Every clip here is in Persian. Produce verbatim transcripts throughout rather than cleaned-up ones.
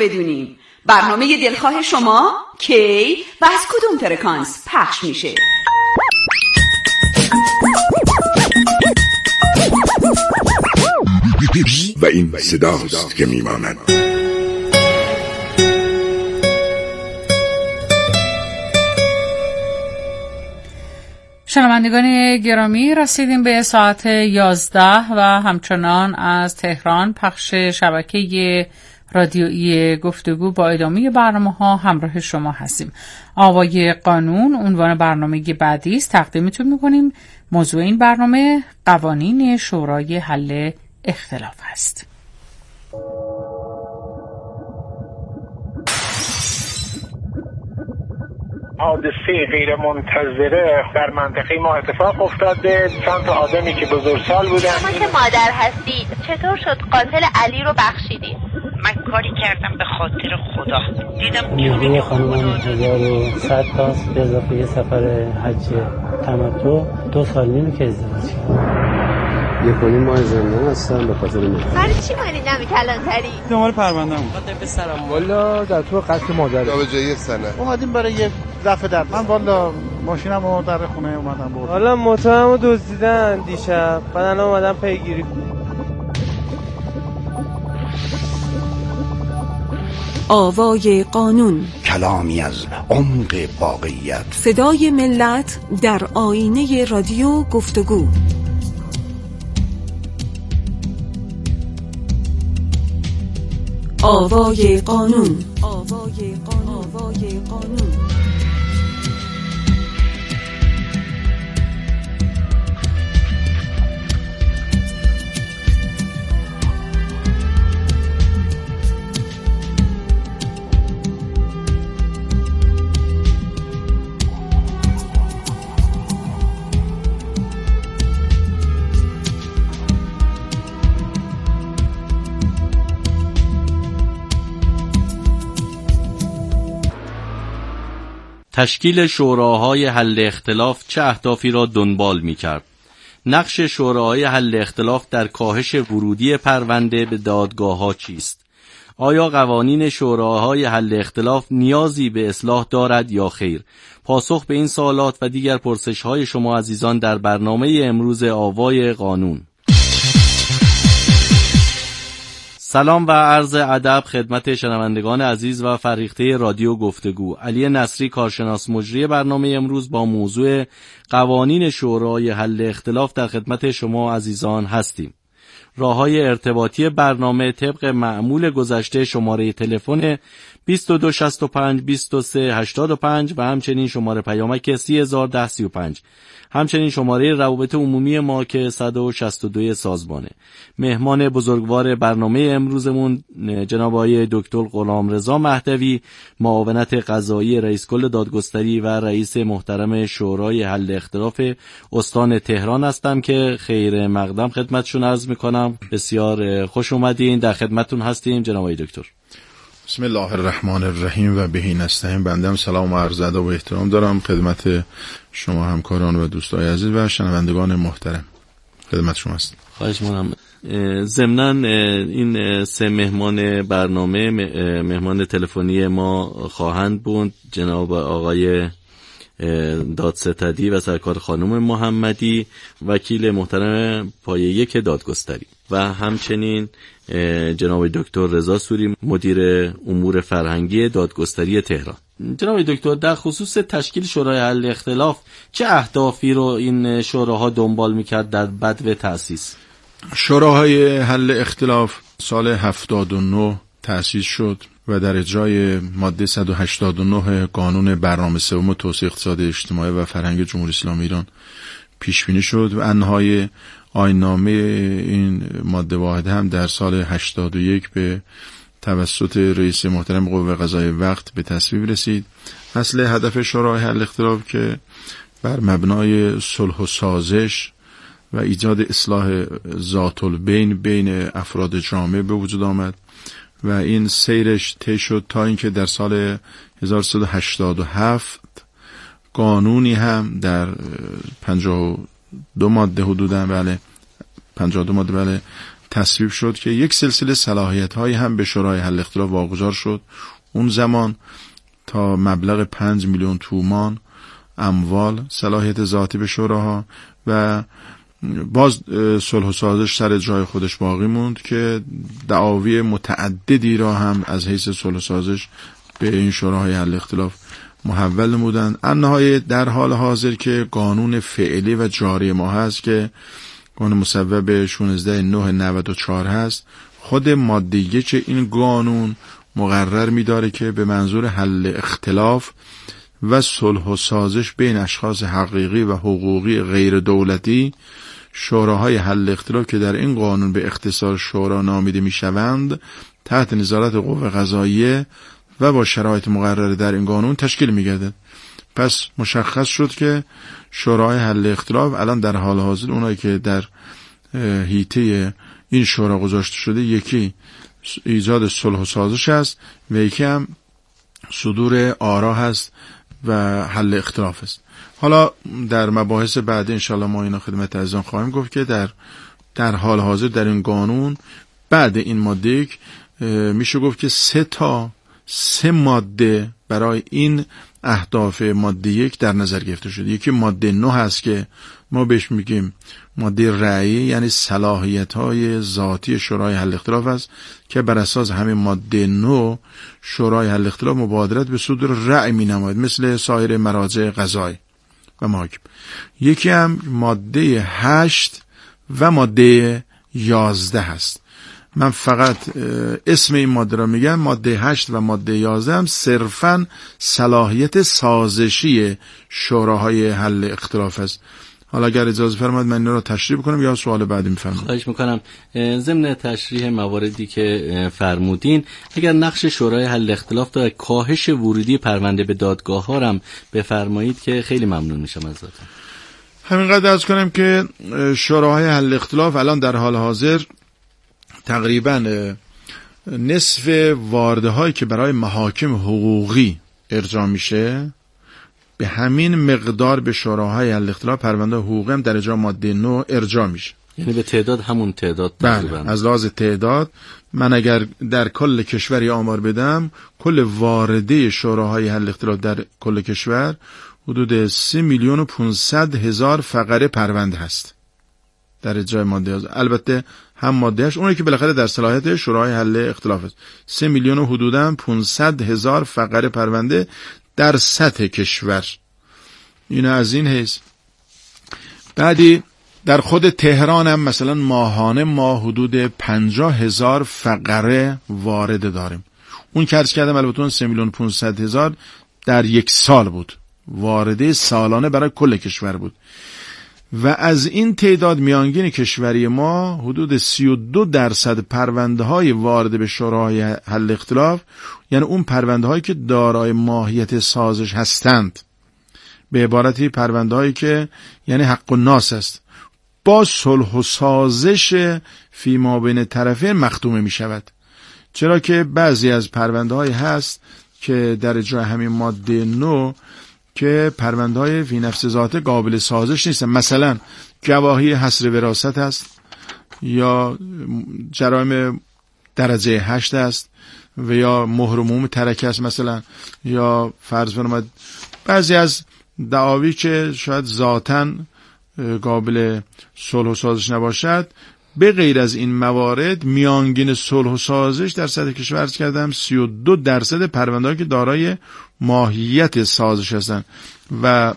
بدونیم برنامه دلخواه شما کی و از کدوم فرکانس پخش میشه. و این صداست که میماند. شنوندگان گرامی، رسیدیم به ساعت یازده و همچنان از تهران پخش شبکه رادیویی گفتگو با ادامه برنامه ها همراه شما هستیم. آوای قانون عنوان برنامه بعدی است. تقدیمتون میکنیم. موضوع این برنامه قوانین شورای حل اختلاف است. حادثه غیر منتظره در منطقه ما اتفاق افتاده. چند تا آدمی که بزرگسال بودن. شما که مادر هستید چطور شد قاتل علی رو بخشیدید؟ من کاری کردم به خاطر خدا. دیدم نیروی خانم هزار و صد تاست به اضافه یه سفر حج تمتع دو سال نیمه که ازدواج کردم. یک و نیم ماه زندان هستم به خاطر من. برای چی مالی نمی کلانتری؟ دنبال پرونده‌ام. خاطر پسرم والا در تو قتل مادر. جا به جا یک سنه. اومدیم برای یه دفعه در. من والا ماشینمو در خونه اومدم بردم. حالا موتورمو دزدیدن دیشب. بعد الان اومدم پیگیری. آوای قانون، کلامی از عمق واقعیت، صدای ملت در آینه رادیو گفتگو. آوای قانون، آوای قانون، آوای قانون. تشکیل شوراهای حل اختلاف چه اهدافی را دنبال می‌کرد؟ نقش شوراهای حل اختلاف در کاهش ورودی پرونده به دادگاه‌ها چیست؟ آیا قوانین شوراهای حل اختلاف نیازی به اصلاح دارد یا خیر؟ پاسخ به این سوالات و دیگر پرسش‌های شما عزیزان در برنامه امروز آوای قانون. سلام و عرض ادب خدمت شنوندگان عزیز و فریخته رادیو گفتگو. علی نصری، کارشناس مجری برنامه امروز، با موضوع قوانین شورای حل اختلاف در خدمت شما عزیزان هستیم. راه‌های ارتباطی برنامه طبق معمول گذشته شماره تلفن بیست و دو شصت و پنج بیست و سه هشتاد و پنج و همچنین شماره پیامک سی هزار و ده سی و پنج، همچنین شماره روابط عمومی ما که صد و شصت و دو سازمانه. مهمان بزرگوار برنامه امروزمون جناب آقای دکتر غلامرضا مهدوی، معاونت قضایی رئیس کل دادگستری و رئیس محترم شورای حل اختلاف استان تهران هستم که خیر مقدم خدمتشون عرض میکنم. بسیار خوش اومدین، در خدمتتون هستیم جناب آقای دکتر. بسم الله الرحمن الرحیم و بهی نستعین. بندم سلام و عرض ادب و احترام دارم خدمت شما همکاران و دوستای عزیز و شنوندگان محترم. خدمت شما هستم. خواهش می‌کنم. ضمناً این سه مهمان برنامه مهمان تلفنی ما خواهند بود جناب آقای دادستدی و سرکار خانم محمدی، وکیل محترم پایه یک دادگستری، و همچنین جناب دکتر رضا سوری، مدیر امور فرهنگی دادگستری تهران. جناب دکتر، در خصوص تشکیل شورای حل اختلاف چه اهدافی رو این شوراها دنبال میکرد در بدو تأسیس؟ شوراهای حل اختلاف سال هفتاد و نه تأسیس شد و در اجرای ماده صد و هشتاد و نه قانون برنامه سوم توسعه اقتصاد اجتماعی و فرهنگ جمهوری اسلامی ایران پیش بینی شد و انهای آیین‌نامه این ماده واحد هم در سال هشتاد و یک به توسط رئیس محترم قوه قضاییه وقت به تصویب رسید. اصل هدف شورای حل اختلاف که بر مبنای صلح و سازش و ایجاد اصلاح ذات البین بین افراد جامعه به وجود آمد و این سیرش طی شد تا اینکه در سال هزار و سیصد و هشتاد و هفت قانونی هم در پنجاه و دو ماده حدوداً بله پنجاه و دو ماده بله تصویب شد که یک سلسله صلاحیت‌های هم به شورای حل اختلاف واگذار شد. اون زمان تا مبلغ پنج میلیون تومان اموال صلاحیت ذاتی به شوراها و باز صلح و سازش سر جای خودش باقی موند که دعاوی متعددی را هم از حیث صلح و سازش به این شوراهای حل اختلاف محول نمودند. النهایه در حال حاضر که قانون فعلی و جاری ما هست که قانون مصوب شانزده نه نود و چهار هست، خود ماده یک این قانون مقرر می‌داره که به منظور حل اختلاف و صلح و سازش بین اشخاص حقیقی و حقوقی غیر دولتی، شوراهای حل اختلاف که در این قانون به اختصار شورا نامیده میشوند تحت نظارت قوه قضاییه و با شرایط مقرره در این قانون تشکیل میگردد. پس مشخص شد که شورای حل اختلاف الان در حال حاضر اونایی که در حیطه این شورا گذاشته شده، یکی ایجاد صلح و سازش است و یکی هم صدور آرا هست و حل اختلاف است. حالا در مباحث بعد انشالله ما اینا خدمت عزیزان خواهیم گفت که در در حال حاضر در این قانون بعد این ماده میشه گفت که سه تا سه ماده برای این اهداف ماده یک در نظر گرفته شده. یکی ماده نه هست که ما بهش میگیم ماده رأیی، یعنی صلاحیت‌های ذاتی شورای حل اختلاف است که بر اساس همین ماده نه شورای حل اختلاف مبادرت به صدور رأی می‌نماید مثل سایر مراجع قضایی و محاکم. یکی هم ماده هشت و ماده یازده هست. من فقط اسم این ماده را میگم. ماده هشت و ماده یازده هم صرفاً صلاحیت سازشی شوراهای حل اختلاف است. حالا اگر اجازه فرمایید من این را تشریح بکنم یا سوال بعدی میفرمایید. خواهش میکنم. ضمن تشریح مواردی که فرمودین، اگر نقش شورای حل اختلاف در کاهش ورودی پرونده به دادگاه ها هم بفرمایید که خیلی ممنون میشم ازتون. همینقدر عرض کنم که شوراهای حل اختلاف الان در حال حاضر تقریبا نصف وارده هایی که برای محاکم حقوقی ارجاع میشه به همین مقدار به شوراهای حل اختلاف پرونده حقوقی هم در اجرا ماده نه ارجاع میشه. یعنی به تعداد همون تعداد تقریبا. بله، از لحاظ تعداد من اگر در کل کشوری آمار بدم، کل وارده شوراهای حل اختلاف در کل کشور حدود سه میلیون و پانصد هزار فقره پرونده هست در اجرای ماده هست. البته هم مادهش اونی که بالاخره در صلاحیت شورای حل اختلاف است. سه میلیون و حدوداً پانصد هزار فقره پرونده در سطح کشور. این از این حیث. بعدی در خود تهران هم مثلا ماهانه ما حدود پنجاه هزار فقره وارده داریم. اون که عرض کردم البته سه میلیون و پانصد هزار در یک سال بود. وارده سالانه برای کل کشور بود. و از این تعداد میانگین کشوری ما حدود سی و دو درصد پرونده های وارد به شورای حل اختلاف، یعنی اون پرونده هایی که دارای ماهیت سازش هستند، به عبارتی پرونده هایی که یعنی حق الناس است، با صلح و سازش فی ما بین طرفین مختومه می شود. چرا که بعضی از پرونده هایی هست که در اجرای همین ماده نو که پرونده های فی نفس ذاته قابل سازش نیستن. مثلا گواهی حصر وراثت است یا جرایم درجه هشت است و یا مهر عموم ترکه است مثلا، یا فرض فرمایید بعضی از دعاوی که شاید ذاتاً قابل صلح و سازش نباشد. به غیر از این موارد میانگین صلح و سازش در سطح کشور عرض کردم سی و دو درصد پرونده‌ای که دارای ماهیت سازش هستند. و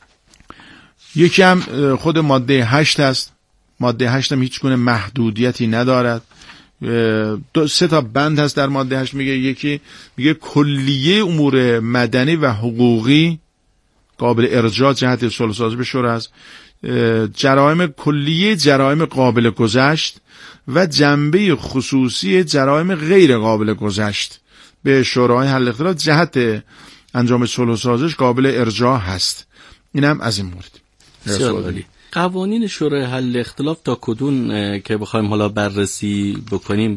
یکی هم خود ماده هشت است. ماده هشت هم هیچ گونه محدودیتی ندارد. دو سه تا بند هست در ماده هشت. میگه یکی میگه کلیه امور مدنی و حقوقی قابل ارجاع جهت صلح و سازش به شورا است. جرایم کلیه جرایم قابل گذشت و جنبه خصوصی جرایم غیر قابل گذشت به شورای حل اختلاف جهت انجام صلح و سازش قابل ارجاع هست. اینم از این مورد. قوانین شورای حل اختلاف تا کدوم که بخوایم حالا بررسی بکنیم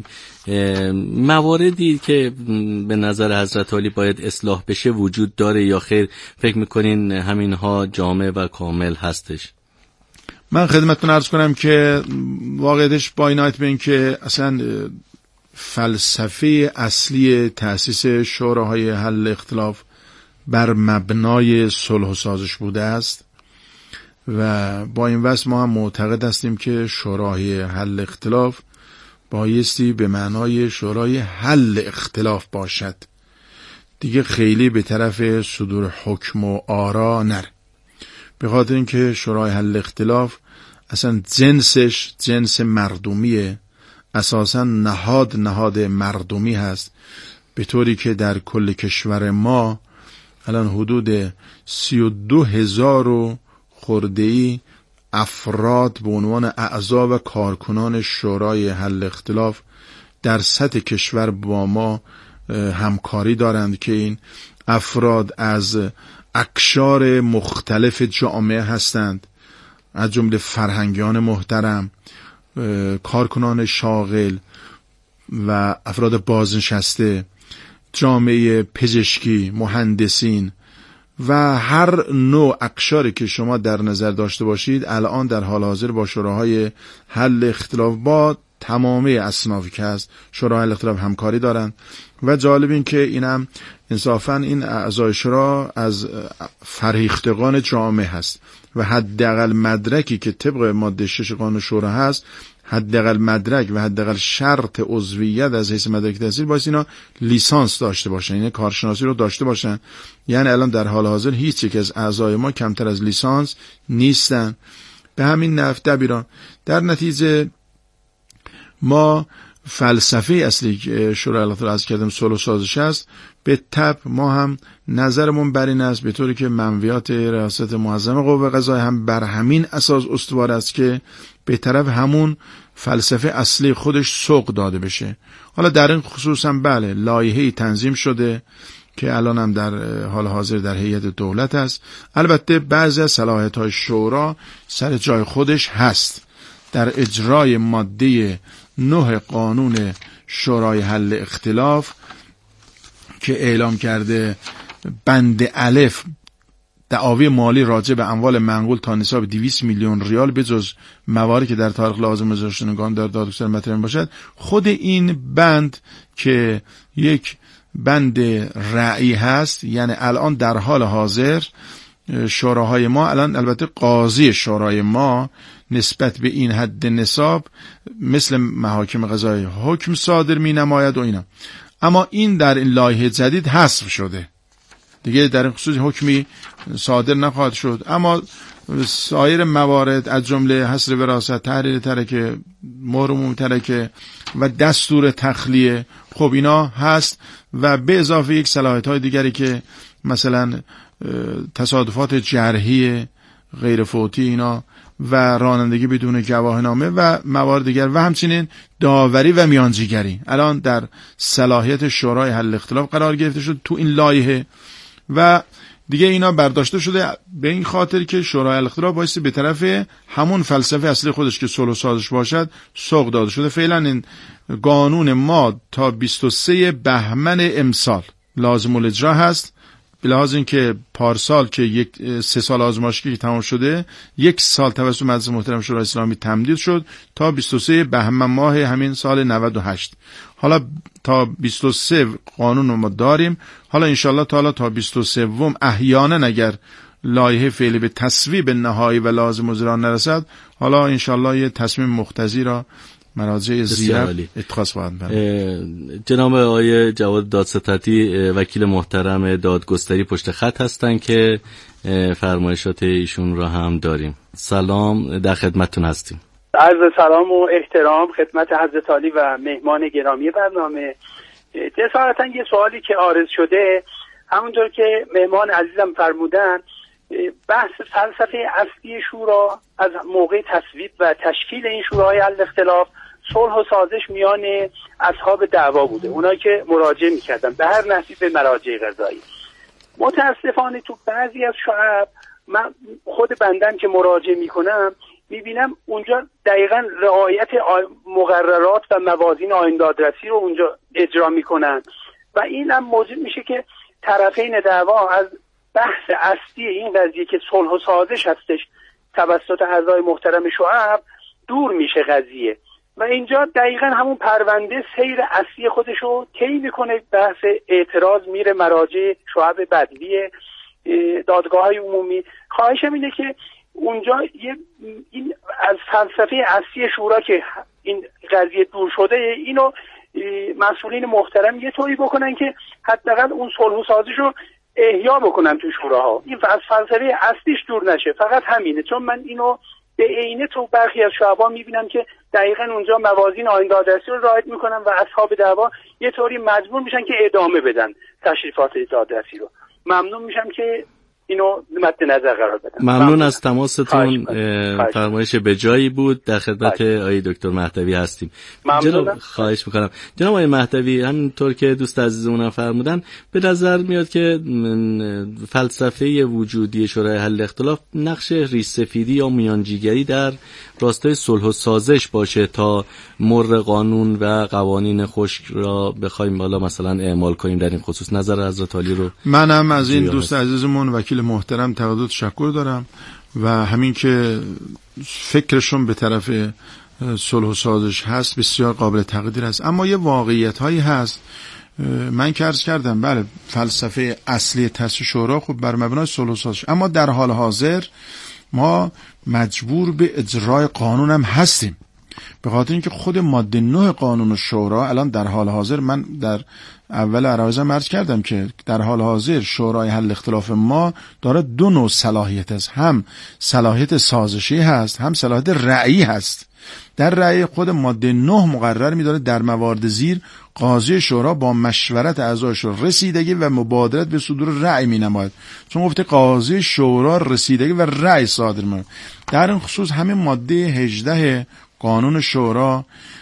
مواردی که به نظر حضرت عالی باید اصلاح بشه وجود داره یا خیر فکر میکنین همینها جامع و کامل هستش؟ من خدمتتون عرض کنم که واقعیتش با اینایت به این که اصلا فلسفه اصلی تأسیس شوراهای حل اختلاف بر مبنای صلح و سازش بوده است و با این وصف ما هم معتقد هستیم که شورای حل اختلاف بایستی به معنای شورای حل اختلاف باشد، دیگه خیلی به طرف صدور حکم و آرا نره، به خاطر اینکه شورای حل اختلاف اصلا جنسش جنس مردمیه، اساسا نهاد نهاد مردمی هست، به طوری که در کل کشور ما الان حدود سی و دو هزار و خورده‌ای افراد به عنوان اعضا و کارکنان شورای حل اختلاف در سطح کشور با ما همکاری دارند که این افراد از اقشار مختلف جامعه هستند، از جمله فرهنگیان محترم، کارکنان شاغل و افراد بازنشسته، جامعه پزشکی، مهندسین و هر نوع اقشاری که شما در نظر داشته باشید الان در حال حاضر با شوراهای حل اختلاف با تمامی اصنافی که هست شورای حل اختلاف همکاری دارند و جالب این که اینم انصافا این اعضای شورا از فرهیختگان جامعه هست و حداقل مدرکی که طبق ماده شش قانون شورا هست، حداقل مدرک و حداقل شرط عضویت از حیث مدرک تحصیل باید اینا لیسانس داشته باشن، یعنی کارشناسی رو داشته باشن. یعنی الان در حال حاضر هیچ یک از اعضای ما کمتر از لیسانس نیستن. به همین نحو دبیران در نتیجه ما فلسفه اصلی شورای حل اختلاف از کردم صلح و سازش است، به طب ما هم نظرمون بر این است به طوری که منویات ریاست معظم قوه قضاییه هم بر همین اساس استوار است که به طرف همون فلسفه اصلی خودش سوق داده بشه. حالا در این خصوص هم بله لایحه‌ای تنظیم شده که الان هم در حال حاضر در هیئت دولت است. البته بعضی از صلاحیت‌های شورا سر جای خودش هست. در اجرای ماده نه قانون شورای حل اختلاف که اعلام کرده بند الف دعاوی مالی راجع به اموال منقول تا نصاب دویست میلیون ریال به جز مواردی که در تاریخ لازم گذاشتنگان در دادگستر مطرح باشد، خود این بند که یک بند رأی هست، یعنی الان در حال حاضر شوراهای ما الان البته قاضی شورای ما نسبت به این حد نصاب مثل محاکم قضایی حکم صادر می نماید و اینا، اما این در این لایحه جدید حذف شده دیگه، در این خصوص حکمی صادر نخواهد شد. اما سایر موارد از جمله حصر وراثت، تحریر ترکه، مهر عمومی ترکه و دستور تخلیه، خب اینا هست و به اضافه یک صلاحیت‌های دیگری که مثلا تصادفات جرحی غیر فوتی اینا و رانندگی بدون گواهینامه و موارد دیگر و همچنین داوری و میانجیگری الان در صلاحیت شورای حل اختلاف قرار گرفته شد تو این لایحه و دیگه اینا برداشته شده به این خاطر که شورای حل اختلاف بایستی به طرف همون فلسفه اصلی خودش که صلح و سازش باشد سوق داده شده. فعلا این قانون ما تا بیست و سه بهمن امسال لازم الاجرا هست، به لحاظ اینکه پارسال که یک سه سال آزمایشگی که تمام شده یک سال توسط مجلس محترم شورای اسلامی تمدید شد تا بیست و سه بهمن ماه همین سال نود و هشت. حالا تا بیست و سه قانون ما داریم، حالا انشالله تعالی تا بیست و سه احیانا اگر لایحه فعلی به تصویب نهایی و لازم اجرا نرسد، حالا انشالله یه تصمیم مقتضی را مراجع زیر اتخاذ خواهند کرد. جناب آقای جواد دادستتی وکیل محترم دادگستری پشت خط هستند که فرمایشات ایشون را هم داریم. سلام، در خدمتتون هستیم. عرض سلام و احترام خدمت حضرت عالی و مهمان گرامی برنامه. جسارتا یه سوالی که عارض شده همونطور که مهمان عزیزم فرمودن، بحث فلسفه اصلی شورا از موقع تصویب و تشکیل این شورای حل اختلاف صلح و سازش میان اصحاب دعوا بوده، اونایی که مراجعه میکردن به هر نحوی به مراجع قضایی. متاسفانه تو بعضی از شعب من خود بندن که مراجعه میکنم میبینم اونجا دقیقاً رعایت مقررات و موازین آیین دادرسی رو اونجا اجرا میکنن و این هم موجب میشه که طرفین دعوا از بحث اصلی این قضیه که صلح و سازش هستش توسط اعضای محترم شعب دور میشه قضیه و اینجا دقیقا همون پرونده سیر اصلی خودشو طی میکنه. بحث اعتراض میره مراجع شعب بدوی، دادگاه‌های عمومی. خواهشم اینه که اونجا یه این از فلسفه اصلی شورا که این قضیه دور شده، اینو مسئولین محترم یه طوری بکنن که حداقل اون صلح و سازش رو احیا بکنن تو شوراها. این از فلسفه اصلیش دور نشه، فقط همینه. چون من اینو به عینه تو برخی از شعبان میبینم که دقیقاً اونجا موازین آیین دادرسی رو رعایت میکنن و اصحاب دعوا یه طوری مجبور میشن که ادامه بدن تشریفات دادرسی رو. ممنون میشم که اینو مد نظر قرار بدم. ممنون, ممنون از تماستون. فرمایش به جایی بود. در خدمت آقای دکتر مهدوی هستیم. جناب خواهش میکنم. جناب آقای مهدوی، همینطور که دوست عزیزمون فرمودن، به نظر میاد که فلسفه وجودی شورای حل اختلاف نقش ریش‌سفیدی یا میانجیگری در راستای صلح و سازش باشه تا مر قانون و قوانین خشک را بخوایم بالا مثلا اعمال کنیم. در این خصوص نظر حضرت عالی رو منم از این دوست عزیزمون وکیل محترم تقاضا تشکر دارم و همین که فکرشون به طرف صلح و سازش هست بسیار قابل تقدیر است. اما یه واقعیت هایی هست. من که عرض کردم بله فلسفه اصلی تأسیس شورا خب بر مبنای صلح و سازش، اما در حال حاضر ما مجبور به اجرای قانون هم هستیم، به خاطر اینکه خود ماده نه قانون شورا الان در حال حاضر، من در اول عرایزم عرض کردم که در حال حاضر شورای حل اختلاف ما داره دو نوع صلاحیت است، هم صلاحیت سازشی هست، هم صلاحیت رأیی هست. در رأی خود ماده نه مقرر می‌داره در موارد زیر قاضی شورا با مشورت اعضایش رسیدگی و مبادرت به صدور رأی می‌نماید. چون گفته قاضی شورا رسیدگی و رأی صادر می‌کند. در این خصوص همین ماده هجده قانون شورا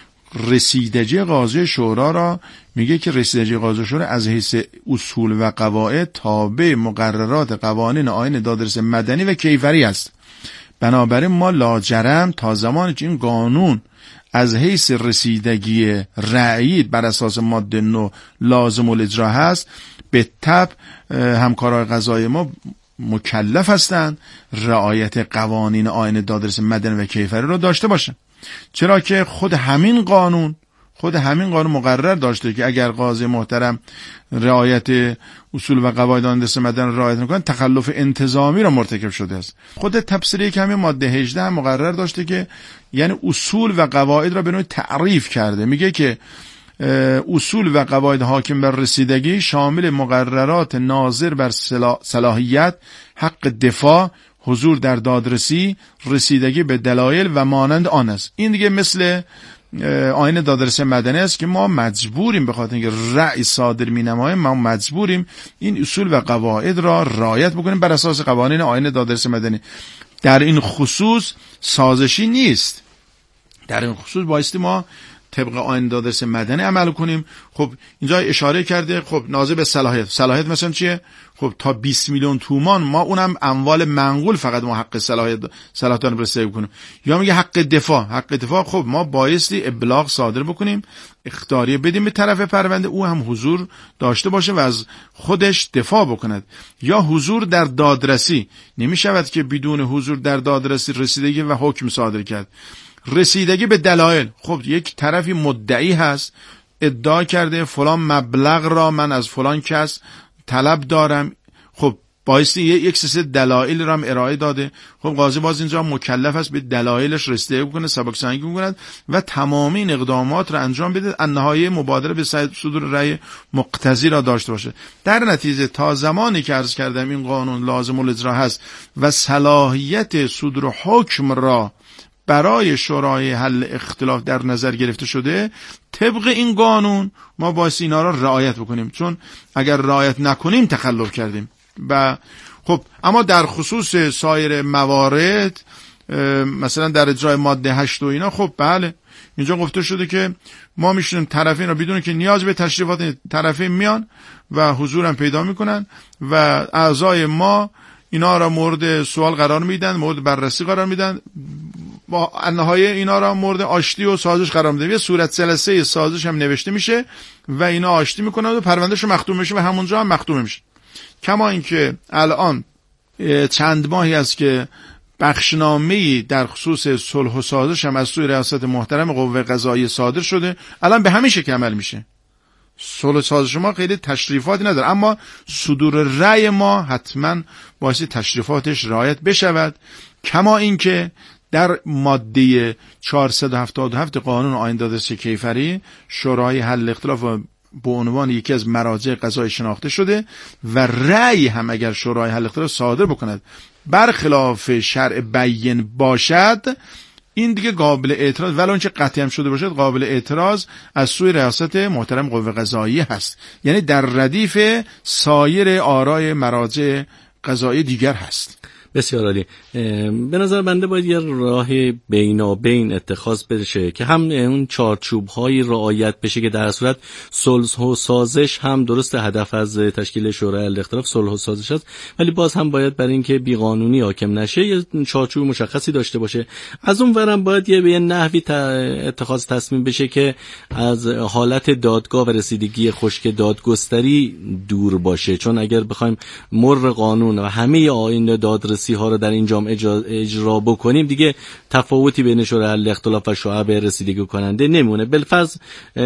رسیدگی قاضی شورا را میگه که رسیدگی قاضی شورا از حیث اصول و قواعد تابع مقررات قوانین آیین دادرسی مدنی و کیفری است. بنابراین ما لاجرم تا زمانی که این قانون از حیث رسیدگی رأیی بر اساس ماده نه لازم الاجرا هست، به تبع همکارای قضایی ما مکلف هستند رعایت قوانین آیین دادرسی مدنی و کیفری را داشته باشند. چرا که خود همین قانون خود همین قانون مقرر داشته که اگر قاضی محترم رعایت اصول و قواعد آیین دادرسی مدنی رعایت نکنه تخلف انتظامی را مرتکب شده است. خود تفسیری که همین ماده هجده هم مقرر داشته که یعنی اصول و قواعد را به نوعی تعریف کرده. میگه که اصول و قواعد حاکم بر رسیدگی شامل مقررات ناظر بر صلاحیت، حق دفاع، حضور در دادرسی، رسیدگی به دلایل و مانند آن است. این دیگه مثل آیین دادرسی مدنی است که ما مجبوریم به خاطر اینکه رأی صادر می‌نماییم ما مجبوریم این اصول و قواعد را رعایت بکنیم بر اساس قوانین آیین دادرسی مدنی. در این خصوص سازشی نیست. در این خصوص بایستی ما طبق آیین دادرسی مدنی عمل کنیم. خب اینجا اشاره کرده خب ناظر به صلاحیت. صلاحیت مثلا چیه؟ خب تا بیست میلیون تومان ما اونم اموال منقول فقط ما حق صلاحیت صلاحیت رو رسیدگی کنیم. یا میگه حق دفاع. حق دفاع خب ما بایستی ابلاغ صادر بکنیم، اخطاریه بدیم به طرف پرونده، او هم حضور داشته باشه و از خودش دفاع بکند. یا حضور در دادرسی. نمیشود که بدون حضور در دادرسی رسیدگی و حکم صادر کرد. رسیدگی به دلایل. خب یک طرفی مدعی هست، ادعا کرده فلان مبلغ را من از فلان کس طلب دارم، خب بایستی یک سلسله دلایل را هم ارائه داده. خب قاضی باز اینجا مکلف است به دلایلش رسیدگی کنه، سبک سنگی کند و تمامی این اقدامات را انجام بده، النهایه مبادره به صدور رأی مقتضی را داشته باشه. در نتیجه تا زمانی که عرض کردم این قانون لازم الاجرا هست و صلاحیت صدور حکم را برای شورای حل اختلاف در نظر گرفته شده، طبق این قانون ما باید اینا را رعایت بکنیم، چون اگر رعایت نکنیم تخلف کردیم. و خب اما در خصوص سایر موارد مثلا در اجرای ماده هشت و اینا، خب بله اینجا گفته شده که ما میشونیم طرفین را بدون که نیاز به تشریفات طرفین میان و حضورم پیدا میکنن و اعضای ما اینا را مورد سوال قرار میدن، مورد بررسی قرار میدن، با نهایه اینا را مورد آشتی و سازش قرار میدن. یه صورت جلسه سازش هم نوشته میشه و اینا آشتی میکنن و پروندهش مختوم میشه و همونجا هم مختوم میشه. کما اینکه الان چند ماهی است که بخشنامه‌ای در خصوص صلح و سازش هم از سوی ریاست محترم قوه قضاییه صادر شده. الان به همین شکل عمل میشه. صلح و سازش ما خیلی تشریفاتی نداره، اما صدور رأی ما حتما باعث تشریفاتش رعایت بشود. کما اینکه در ماده چهارصد و هفتاد و هفت قانون آیین دادرسی کیفری شورای حل اختلاف به عنوان یکی از مراجع قضایی شناخته شده و رأی هم اگر شورای حل اختلاف صادر بکند برخلاف شرع بیان باشد، این دیگه قابل اعتراض، ولو اینکه قطعی هم شده باشد، قابل اعتراض از سوی ریاست محترم قوه قضاییه هست. یعنی در ردیف سایر آرای مراجع قضایی دیگر هست. بسیار عالی. به نظر بنده باید یه راه بینابین اتخاذ بشه که هم اون چارچوب‌های رعایت بشه که در صورت صلح و سازش هم درست هدف از تشکیل شورای حل اختلاف صلح و سازش است، ولی باز هم باید برای اینکه بیقانونی حاکم نشه یه چارچوب مشخصی داشته باشه. از اون ورم باید یه به نحوی اتخاذ تصمیم بشه که از حالت دادگاه و رسیدگی خشک دادگستری دور باشه، چون اگر بخوایم مر قانون و همه آیین دادرسی ها رو در اینجام اجرا, اجرا بکنیم دیگه تفاوتی بین شورای حل اختلاف و شعب رسیدگی کننده نمونه. بالفرض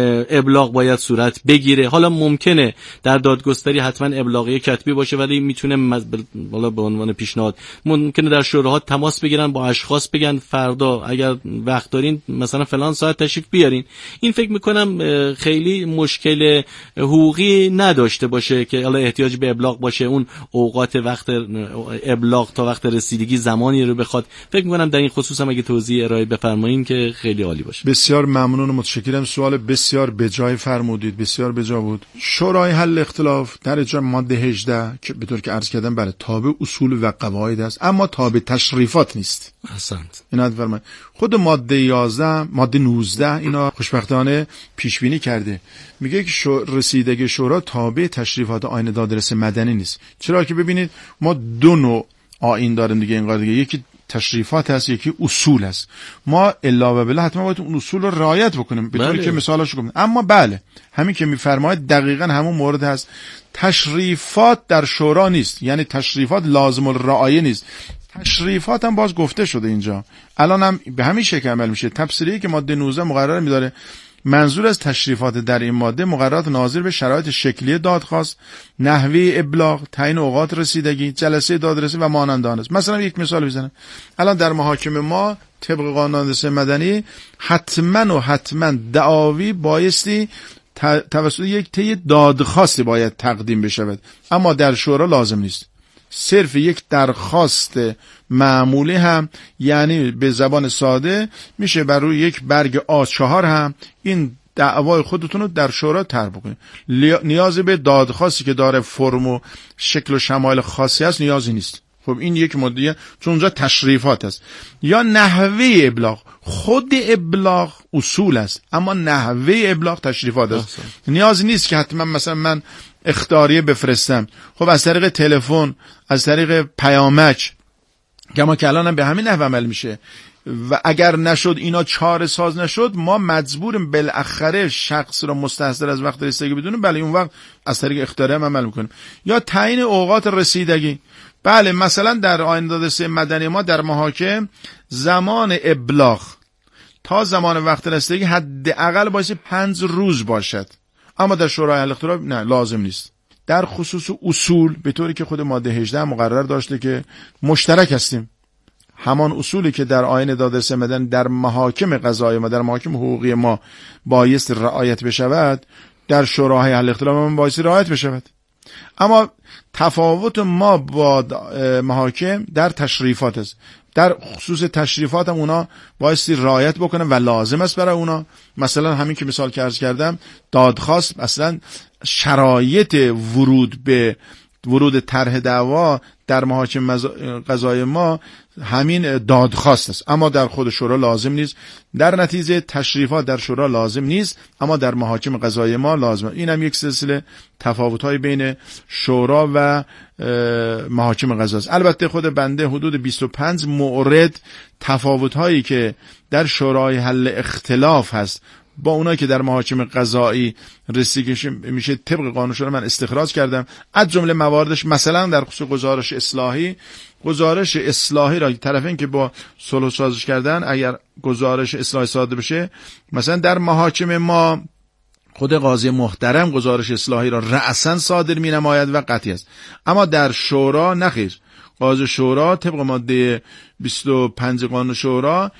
ابلاغ باید صورت بگیره. حالا ممکنه در دادگستری حتما ابلاغیه کتبی باشه، ولی میتونه حالا به عنوان پیشنهاد ممکنه در شوراها تماس بگیرن با اشخاص، بگن فردا اگر وقت دارین مثلا فلان ساعت تشریف بیارین. این فکر میکنم خیلی مشکل حقوقی نداشته باشه که حالا احتیاج به ابلاغ باشه، اون اوقات وقت ابلاغ تا وقت رسیدگی زمانی رو بخواد. فکر می‌کنم در این خصوص هم اگه توضیح ارائه بفرمایید که خیلی عالی باشه. بسیار ممنون و متشکرم. سوال بسیار بجای فرمودید، بسیار بجا بود. شورای حل اختلاف در اجرا ماده هجده که به طور که عرض کردم بله تابع اصول و قواعد است، اما تابع تشریفات نیست. احسنت. اینا فرمایید. خود ماده یازده، ماده نوزده اینا خوشبختانه پیش بینی کرده. میگه که شو رسیدگی شورا تابع تشریفات آیین دادرسی مدنی نیست. چرا که ببینید ما دو نوع آیین داریم دیگه، اینقدر دیگه، یکی تشریفات هست، یکی اصول هست. ما الا و بلا حتما باید اون اصول رو رعایت بکنیم به طوری که مثالاشو گفتم. اما بله همین که میفرمایید دقیقاً همون مورد هست. تشریفات در شورا نیست، یعنی تشریفات لازم الرعایه نیست. تشریفات هم باز گفته شده اینجا، الان هم به همین شکل عمل میشه. تفسیری که ماده نوزده مقرر می‌داره منظور از تشریفات در این ماده مقررات ناظر به شرایط شکلی دادخواست، نحوه ابلاغ، تعیین اوقات رسیدگی، جلسه دادرسی و مانند آن است. مثلا یک مثال بزنم. الان در محاکم ما طبق قانون دادرسی مدنی حتما و حتما دعاوی بایستی توسط یک طی دادخواستی باید تقدیم بشود، اما در شورا لازم نیست. صرف یک درخواست معمولی هم، یعنی به زبان ساده میشه بر روی یک برگ آ چهار هم این دعوای خودتون رو در شورا طرح بکنید. نیاز به دادخواستی که داره فرم و شکل و شمایل خاصی است نیازی نیست. خب این یک ماده، چون اونجا تشریفات است. یا نحوه ابلاغ، خود ابلاغ اصول است اما نحوه ابلاغ تشریفات است. نیاز نیست که حتما مثلا من اخطاریه بفرستم. خب از طریق تلفن، از طریق پیامک، کما که الان هم به همین نحو عمل میشه و اگر نشد اینا چاره ساز نشد ما مجبوریم بالاخره شخص را مستحضر از وقت رسیدگی بدونیم، بله اون وقت از طریق اختیاری هم عمل میکنیم. یا تعیین اوقات رسیدگی، بله مثلا در آیین دادرسی مدنی ما در محاکم زمان ابلاغ تا زمان وقت رسیدگی حداقل باید پنج روز باشد، اما در شورای حل اختلاف نه، لازم نیست. در خصوص اصول به طوری که خود ماده هجده مقرر داشته که مشترک هستیم، همان اصولی که در آیین دادرسی مدنی در محاکم قضایی ما، در محاکم حقوقی ما بایست رعایت بشود، در شورای حل اختلاف ما بایست رعایت بشود. اما تفاوت ما با محاکم در تشریفات است. در خصوص تشریفات هم اونا بایستی رعایت بکنن و لازم است برای اونا. مثلا همین که مثال که عرض کردم دادخواست، اصلا شرایط ورود به ورود طرح دعوا در محاکم قضایی ما همین دادخواست است، اما در خود شورا لازم نیست. در نتیجه تشریفات در شورا لازم نیست اما در محاکم قضایی ما لازم. این هم یک سلسله تفاوت‌های بین شورا و محاکم قضایی است. البته خود بنده حدود بیست و پنج مورد تفاوت‌هایی که در شورای حل اختلاف هست با اونایی که در محاکم قضایی رسیدگی میشه طبق قانون شورا من استخراج کردم. از جمله مواردش مثلا در خصوص گزارش اصلاحی، گزارش اصلاحی را طرفین که با صلح سازش کردن اگر گزارش اصلاحی صادر بشه، مثلا در محاکم ما خود قاضی محترم گزارش اصلاحی را رأساً صادر می نماید و قطعی است. اما در شورا نخیر. قاضی شورا طبق ماده بیست و پنج قانون شورا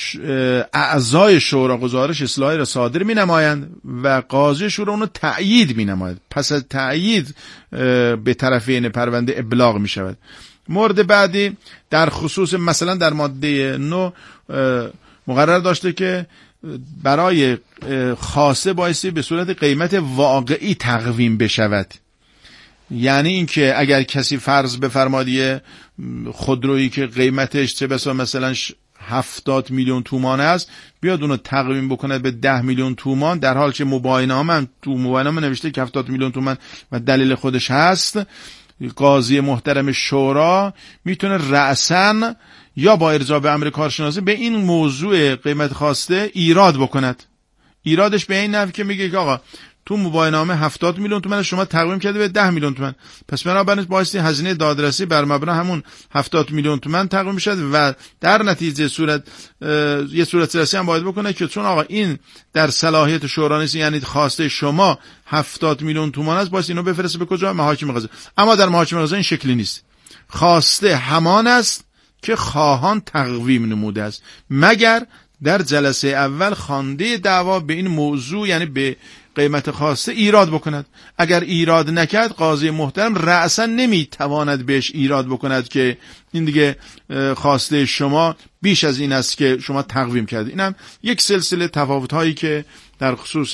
اعضای شورا گزارش اصلاحی را صادر می نمایند و قاضی شورا اونو تأیید می نماید. پس از تأیید به طرفین پرونده ابلاغ می شود. مورد بعدی در خصوص مثلا در ماده نه مقرر داشته که برای خاصه بایستی به صورت قیمت واقعی تقویم بشود. یعنی اینکه اگر کسی فرض بفرمادیه خودرویی که قیمتش چه بسا مثلا هفتاد میلیون تومان است بیاد اونو تقویم بکنه به ده میلیون تومان، در حال که مباینه‌نامه هم تو مباینه‌نامه نوشته که هفتاد میلیون تومان و دلیل خودش هست، قاضی محترم شورا میتونه رأساً یا با ارجاع به امر کارشناسی به این موضوع قیمت خواسته ایراد بکند. ایرادش به این نحو که میگه که آقا تو مباینه‌نامه هفتاد میلیون تومان شما تقویم کرده به ده میلیون تومان، پس بنابراین بایستی هزینه دادرسی بر مبنا همون هفتاد میلیون تومان تقویم بشه و در نتیجه صورت یه صورت رسی هم باید بکنه که چون آقا این در صلاحیت شورا نیست، یعنی خواسته شما هفتاد میلیون تومان است، بایستی اینو بفرسته به کجا؟ محاکم قضایی. اما در محاکم قضایی این شکلی نیست. خواسته همان است که خواهان تقویم نموده است، مگر در جلسه اول خوانده دعوا به این موضوع یعنی به قیمت خواسته ایراد بکند. اگر ایراد نکرد قاضی محترم رأساً نمیتواند بهش ایراد بکند که این دیگه خواسته شما بیش از این است که شما تقویم کردید. اینم یک سلسله تفاوت‌هایی که در خصوص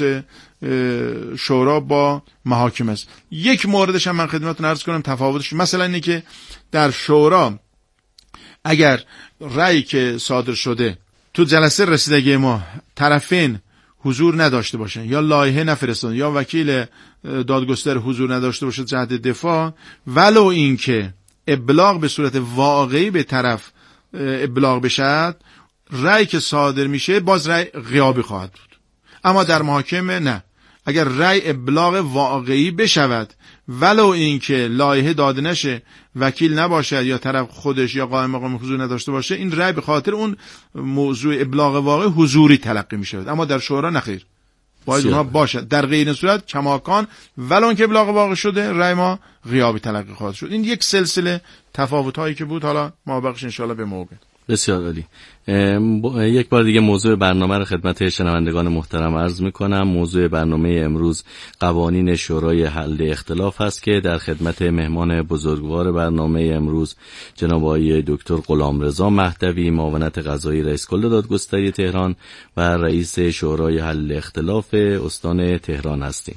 شورا با محاکم است. یک موردش هم من خدمتتون عرض کنم تفاوتش مثلا اینه که در شورا اگر رأی که صادر شده تو جلسه رسیدگی ما طرفین حضور نداشته باشن یا لایحه نفرستن یا وکیل دادگستر حضور نداشته باشه جهت دفاع، ولو اینکه ابلاغ به صورت واقعی به طرف ابلاغ بشد، رأی که صادر میشه باز رأی غیابی خواهد بود. اما در محاکمه نه، اگر رأی ابلاغ واقعی بشود ولو اینکه لایحه داده نشه، وکیل نباشد یا طرف خودش یا قائم مقام حضور نداشته باشه، این رأی به خاطر اون موضوع ابلاغ واقعی حضوری تلقی می شود. اما در شورا نخیر، باید اونها باشد. در غیر این صورت کماکان ولو اینکه ابلاغ واقعی شده رأی ما غیابی تلقی خواهد شد. این یک سلسله تفاوت هایی که بود، حالا ما بخش ان شاء الله به موقع. بسیار عالی. یک بار دیگه موضوع برنامه رو خدمت شنوندگان محترم عرض میکنم. موضوع برنامه امروز قوانین شورای حل اختلاف هست که در خدمت مهمان بزرگوار برنامه امروز جناب آقای دکتر غلامرضا مهدوی، معاونت قضایی رئیس کل دادگستری تهران و رئیس شورای حل اختلاف استان تهران هستیم.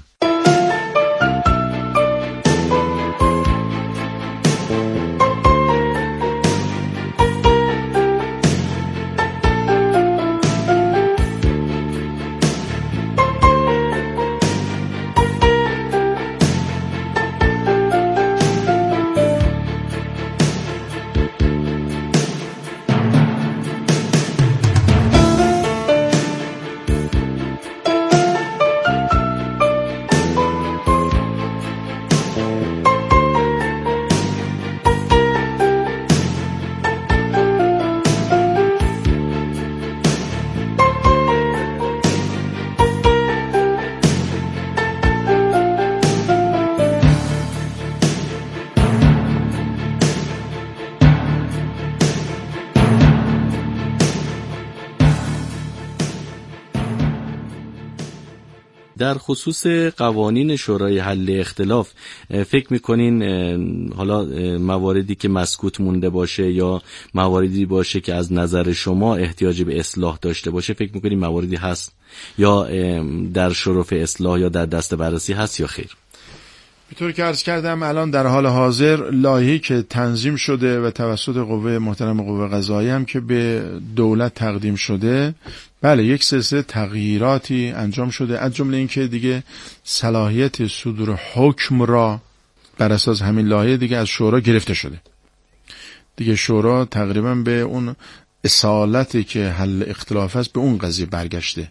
در خصوص قوانین شورای حل اختلاف فکر میکنین حالا مواردی که مسکوت مونده باشه یا مواردی باشه که از نظر شما احتیاج به اصلاح داشته باشه، فکر میکنین مواردی هست یا در شرف اصلاح یا در دست بررسی هست یا خیر؟ به طور که عرض کردم الان در حال حاضر لایحه‌ای که تنظیم شده و توسط قوه محترم قوه قضاییه هم که به دولت تقدیم شده، بله یک سلسله تغییراتی انجام شده، از جمله این که دیگه صلاحیت صدور حکم را بر اساس همین لایحه دیگه از شورا گرفته شده. دیگه شورا تقریبا به اون اصالتی که حل اختلاف است به اون قضیه برگشته.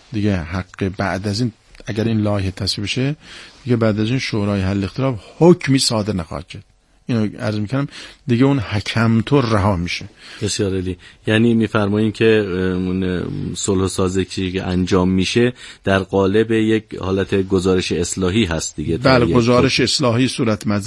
دیگه حق بعد از این اگر این لایحه تصویب بشه دیگه بعد از این شورای حل اختلاف حکمی صادر نخواهد کرد. اینو عرض میکنم دیگه اون حکم تو رها میشه. بسیار عالی. یعنی میفرمایین که اون صلح و سازی که انجام میشه در قالب یک حالت گزارش اصلاحی هست دیگه. بله گزارش اصلاحی صورت